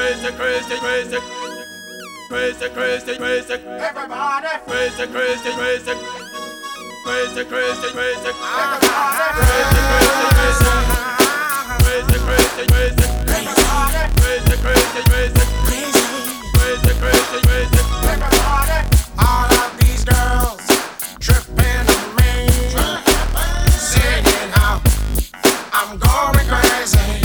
crazy, crazy, crazy. Crazy, crazy, crazy. Everybody. Crazy, crazy, crazy. Crazy, crazy, crazy. Everybody. Crazy, crazy, crazy. Crazy, crazy, crazy. Crazy, crazy, crazy. Crazy, crazy, crazy. Everybody. All of these girls tripping on me, singing how I'm going crazy.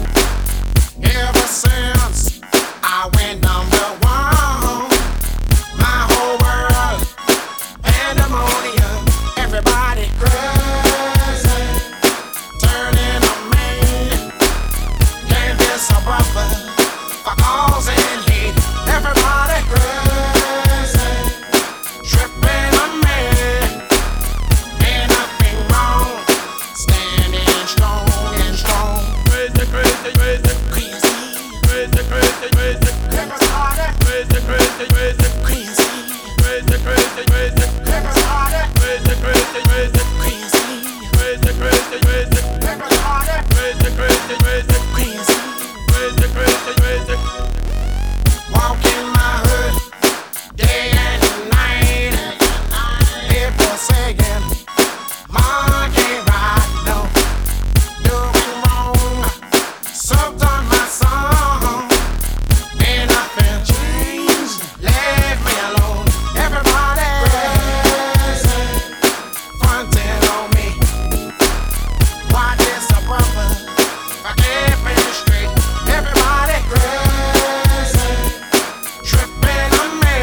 Ever since I went number one, my whole world pandemonium. Everybody crazy, turning on me. Can't miss a brother for causing heat. Everybody crazy, tripping on me. Ain't nothing wrong, standing strong and strong. Crazy, crazy, crazy. Crazy, crazy, crazy. Everybody. Crazy, crazy, crazy. Crazy, Crazy, crazy, crazy. Everybody. Crazy, crazy, crazy. crazy, Crazy, crazy, crazy. Everybody. Crazy, crazy, crazy. crazy. Crazy, crazy, crazy. Walking my hood day and night. People saying, "Mom can't ride, no, doing wrong." Sometimes my song ain't nothing changed. Leave me alone. Everybody crazy, fronting on me. Why this a brother? I can't finish straight. Everybody crazy, tripping on me.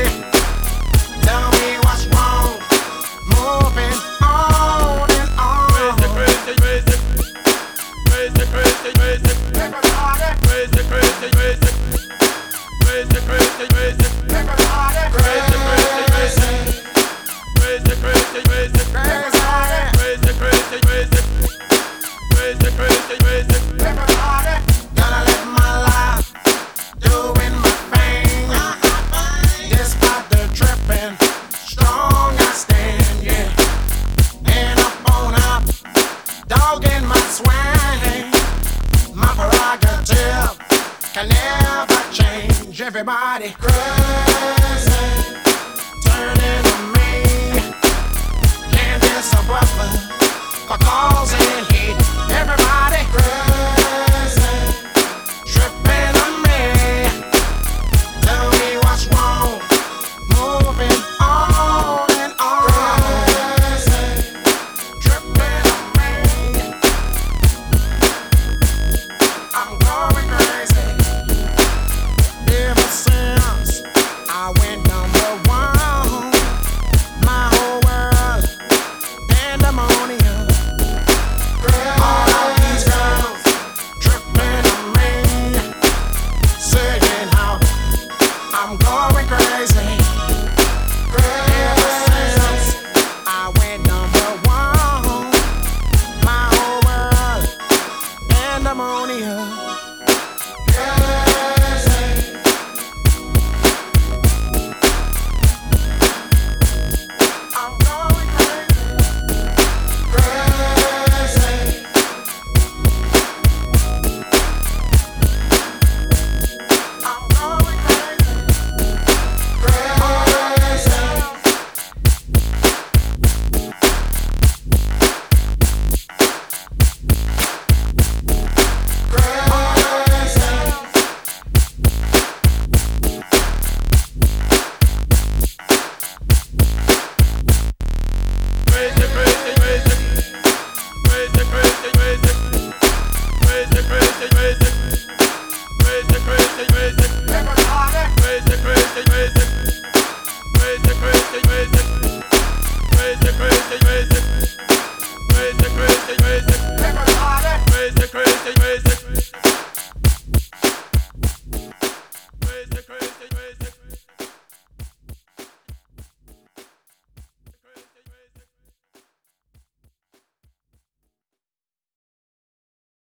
Tell me what's wrong. Moving on and Crazy, on. crazy, crazy. Crazy, crazy, crazy. Everybody. Crazy, crazy, crazy. Crazy, crazy, crazy. Everybody. Crazy, crazy, crazy. Crazy, crazy, crazy. Crazy. Crazy, crazy, crazy. Crazy, crazy, crazy. Everybody. Gotta live my life, doing my thing. Despite the tripping, strong I stand, yeah. And up on up, dogging my swing. My prerogative can never change. Everybody crazy, turning on me. Can't miss a brother for causing heat. Everybody crazy.